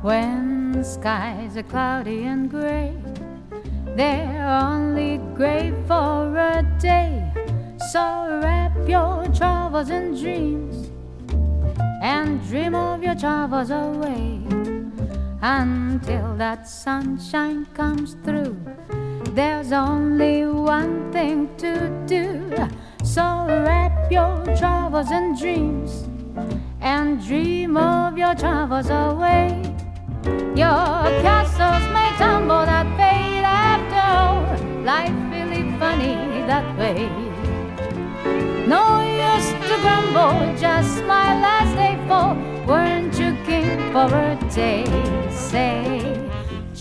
When skies are cloudy and gray, they're only gray for a day. So wrap your troubles in dreams and dream of your troubles away until that sunshine comes through. There's only one thing to do. So wrap your troubles in dreams and dream of your troubles away. Your castles may tumble that fade after all. Life really funny that way. No use to grumble, just smile as they fall. Weren't you king for a day?